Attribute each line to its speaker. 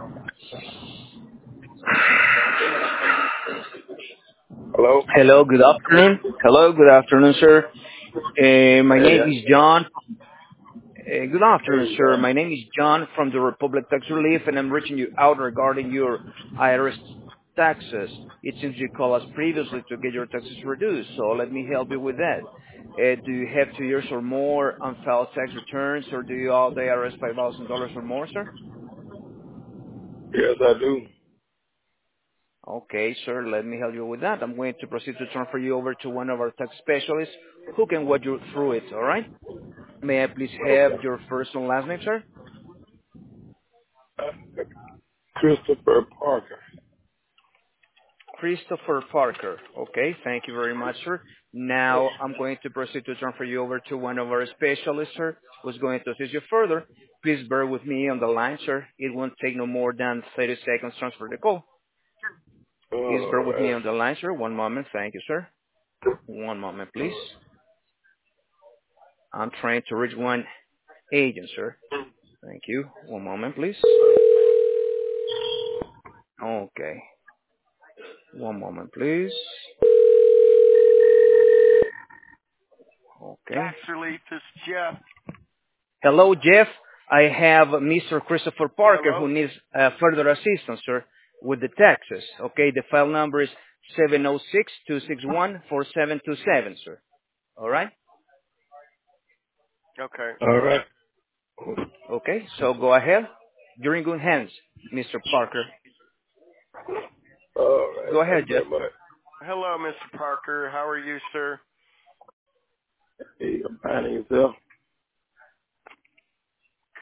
Speaker 1: Hello?
Speaker 2: Hello, good afternoon. Hello, good afternoon, sir. My
Speaker 1: Hey,
Speaker 2: name is John. Good afternoon,
Speaker 1: hey,
Speaker 2: sir. My name is John from the Republic Tax Relief, and I'm reaching you out regarding your IRS taxes. It seems you called us previously to get your taxes reduced, so let me help you with that. Do you have 2 years or more unfiled tax returns, or do you owe the IRS $5,000 or more, sir?
Speaker 1: yes, I do.
Speaker 2: Okay, sir, let me help you with that. I'm going to proceed to transfer you over to one of our tax specialists who can walk you through it, all right? May I please have
Speaker 1: Okay.
Speaker 2: your first and last name, sir?
Speaker 1: Christopher Parker.
Speaker 2: Christopher Parker. Okay, thank you very much, sir. Now I'm going to proceed to transfer you over to one of our specialists, sir, who's going to assist you further. Please bear with me on the line, sir. It won't take no more than 30 seconds to transfer the call. Please bear
Speaker 1: All
Speaker 2: with me
Speaker 1: right.
Speaker 2: on the line, sir. One moment. Thank you, sir. One moment, please. I'm trying to reach one agent, sir. Thank you. One moment, please. Okay. One moment, please. Okay.
Speaker 3: Tax relief. This is Jeff.
Speaker 2: Hello, Jeff. I have Mr. Christopher Parker
Speaker 3: Hello.
Speaker 2: who needs further assistance, sir, with the taxes. Okay, the file number is 706-261-4727, sir. All right?
Speaker 3: Okay.
Speaker 1: All right.
Speaker 2: Okay, so go ahead. You're in good hands, Mr. Parker.
Speaker 1: All right.
Speaker 2: Go
Speaker 1: Thank
Speaker 2: ahead,
Speaker 1: you
Speaker 2: Jeff.
Speaker 1: very much.
Speaker 3: Hello, Mr. Parker. How are you, sir?
Speaker 1: Hey, I'm finding yourself.